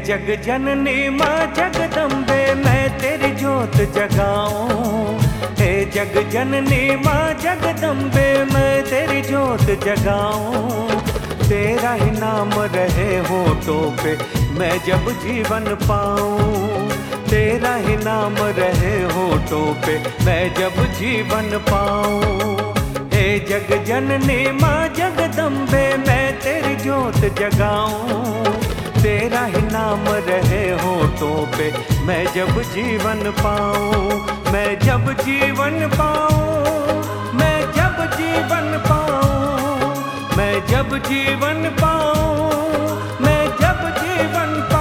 जग जननी माँ जगदम्बे मैं तेरी जोत जगाऊं। हे जग जननी माँ जगदम्बे मैं तेरी जोत जगाऊं। तेरा ही नाम रहे होठों पे मैं जब जीवन पाऊं। तेरा ही नाम रहे होठों पे मैं जब जीवन पाऊं। हे जग जननी माँ जगदम्बे मैं तेरी जोत जगाऊं। तेरा ही नाम रहे होठों पे मैं जब जीवन पाऊं। मैं जब जीवन पाऊं, मैं जब जीवन पाऊं, मैं जब जीवन पाऊं, मैं जब जीवन पाऊं।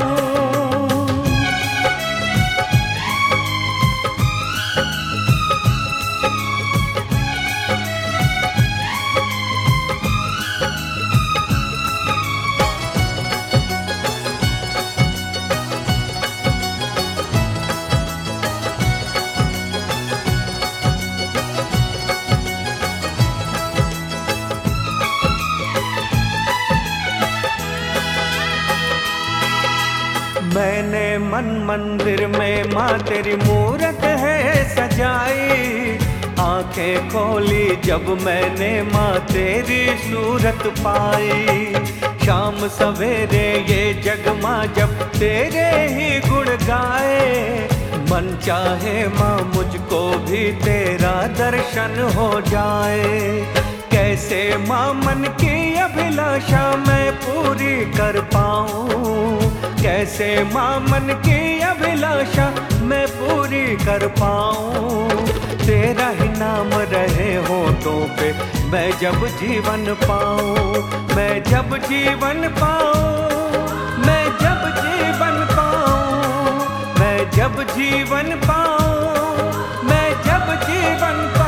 मैंने मन मंदिर में माँ तेरी मूरत है सजाई। आंखें खोली जब मैंने माँ तेरी सूरत पाई। शाम सवेरे ये जग माँ जब तेरे ही गुण गाए। मन चाहे माँ मुझको भी तेरा दर्शन हो जाए। कैसे माँ मन की अभिलाषा मैं पूरी कर पाऊं। कैसे माँ मन की अभिलाषा मैं पूरी कर पाऊं। तेरा ही नाम रहे होठों पे मैं जब जीवन पाऊं। मैं जब जीवन पाऊं, मैं जब जीवन पाऊं, मैं जब जीवन पाऊं, मैं जब जीवन पाऊं।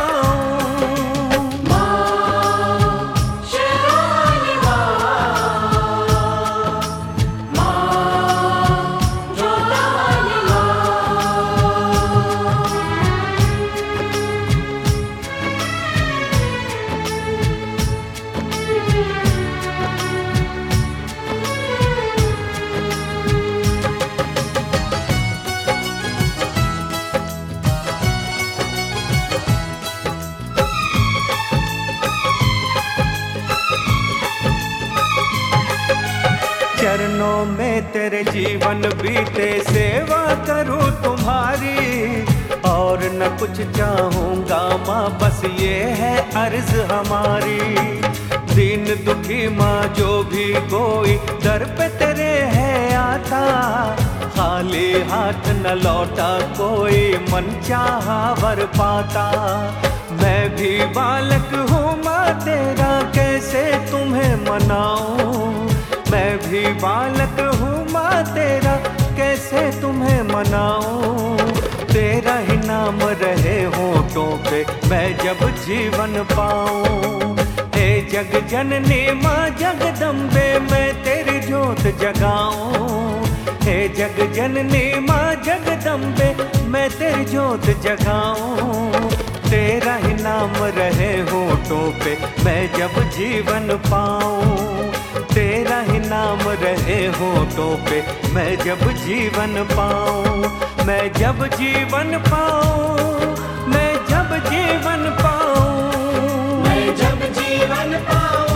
चरणों में तेरे जीवन बीते सेवा करूं तुम्हारी। और न कुछ चाहूँगा माँ बस ये है अर्ज हमारी। दीन दुखी माँ जो भी कोई दर पे तेरे है आता। खाली हाथ न लौटा कोई मन चाहा वर पाता। मैं भी बालक हूँ माँ तेरा कैसे तुम्हें मनाऊं। मैं भी बालक हूँ माँ तेरा कैसे तुम्हें मनाऊं। तेरा ही नाम रहे होठों पे मैं जब जीवन पाऊं। हे जग जननी माँ जगदम्बे मैं तेरी जोत जगाऊं। हे जग जननी माँ जगदम्बे मैं तेरी जोत जगाऊं। तेरा ही नाम रहे होठों पे मैं जब जीवन पाऊं। तेरा ही नाम रहे होठों पे मैं जब जीवन पाऊं। मैं जब जीवन पाऊं, मैं जब जीवन पाऊं, मैं जब जीवन पाऊं।